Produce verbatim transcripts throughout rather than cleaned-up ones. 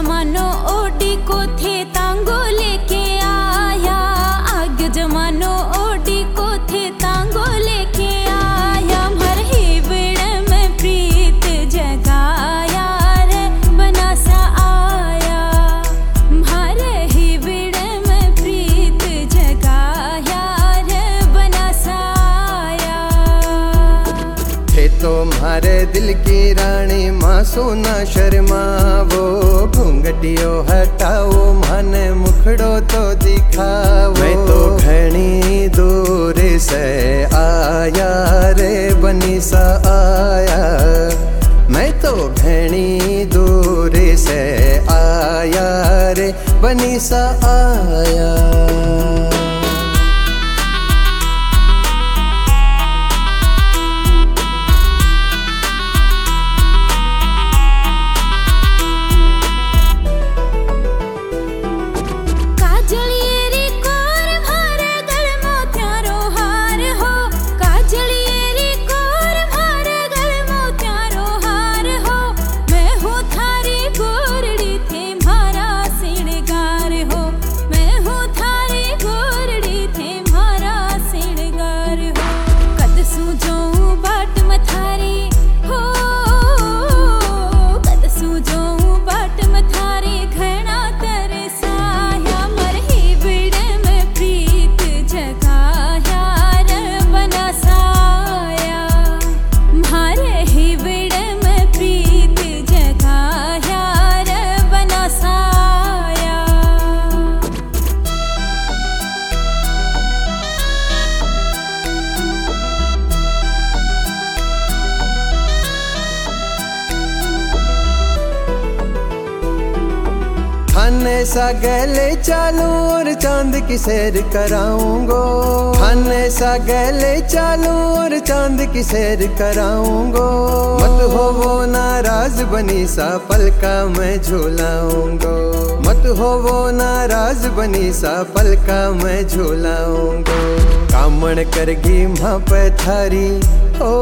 जमानो ओडी को थे तांगो लेके आया, आगे जमानो ओडी को थे तांगो लेके आया। मर ही बिड़ में प्रीत जगाया रे बनासा आया, मारे ही बिड़ में प्रीत जगाया रे बनासा आया। थे तुम्हारे दिल की रानी मासू ना शर्मावो, घूंघटियो हटाओ माने मुखड़ो तो दिखाओ। मैं तो घनी दूर से आया रे बनी सा आया, मैं तो घनी दूर से आया रे बनी सा आया। खाने सा गले चालू और चांद की सैर कराऊंगो, खाने सा गले चालू और चांद की सैर कराऊंगो। मत हो वो नाराज बनी सा पलका मैं झूलाऊंगो, मत हो वो नाराज बनी सा पलका मैं झूलाऊंगो। कामण करगी माँ पे थारी ओ,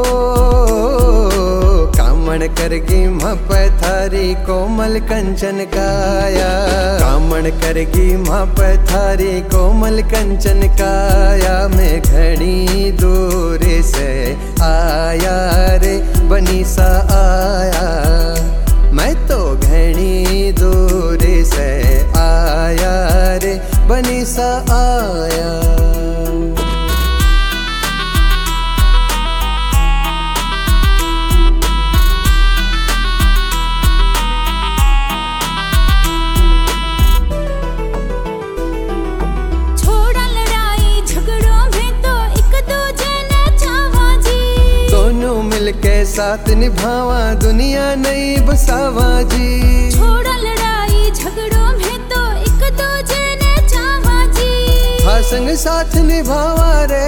कामण करगी माँ पे थारी कोमल कंचन काया, कामण करगी माँ पे थारी कोमल कंचन काया। मैं घनी दूर से आया रे बनी सा आया, मैं तो घनी दूर से आया रे बनी सा आया। के साथ निभावा दुनिया नहीं बसावा जी, छोड़ा लड़ाई झगड़ों में तो एक दूजे ने चावा जी। था संग साथ निभावा रे,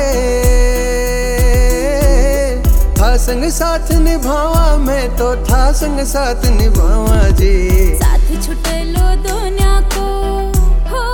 था संग साथ निभावा, मैं तो था संग साथ निभावा जी। साथ छुटे लो दुनिया को हो,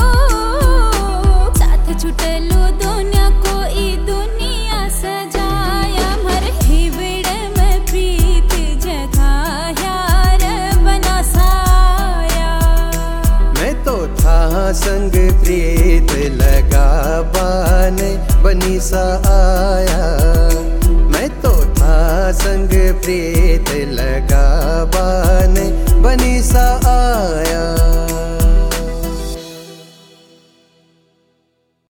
साथ छुटे लो दुनिया को ई दुनिया सजाया। मर ही बिड़ में प्रीत जगाया रे बना साया, मैं तो था संग प्रीत लगा बाने बनी सा आया, मैं तो था संग प्रीत लगा बाने बनी सा आया।